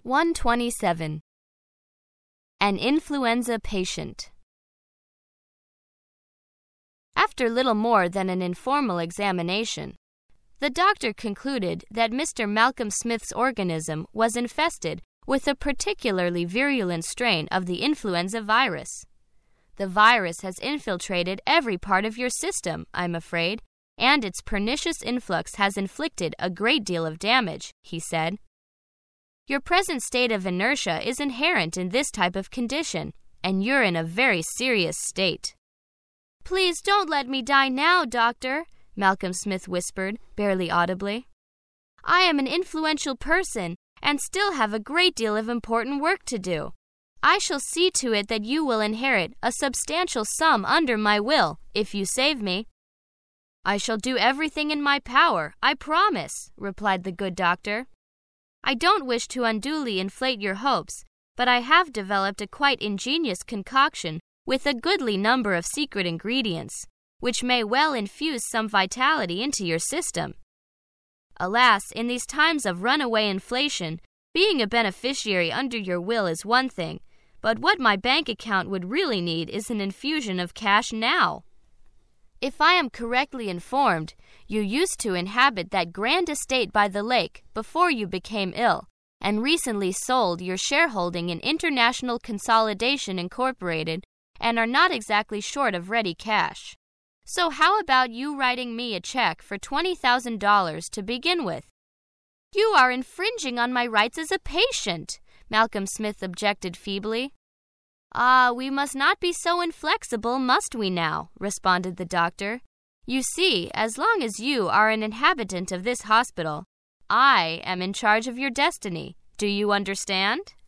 127. An influenza patient. After little more than an informal examination, the doctor concluded that Mr. Malcolm Smith's organism was infested with a particularly virulent strain of the influenza virus. The virus has infiltrated every part of your system, I'm afraid, and its pernicious influx has inflicted a great deal of damage, he said. Your present state of inertia is inherent in this type of condition, and you're in a very serious state. Please don't let me die now, doctor, Malcolm Smith whispered, barely audibly. I am an influential person and still have a great deal of important work to do. I shall see to it that you will inherit a substantial sum under my will if you save me. I shall do everything in my power, I promise, replied the good doctor. I don't wish to unduly inflate your hopes, but I have developed a quite ingenious concoction with a goodly number of secret ingredients, which may well infuse some vitality into your system. Alas, in these times of runaway inflation, being a beneficiary under your will is one thing, but what my bank account would really need is an infusion of cash now. If I am correctly informed, you used to inhabit that grand estate by the lake before you became ill, and recently sold your shareholding in International Consolidation Incorporated and are not exactly short of ready cash. So how about you writing me a check for $20,000 to begin with? You are infringing on my rights as a patient, Malcolm Smith objected feebly. Ah, we must not be so inflexible, must we now? Responded the doctor. You see, as long as you are an inhabitant of this hospital, I am in charge of your destiny. Do you understand?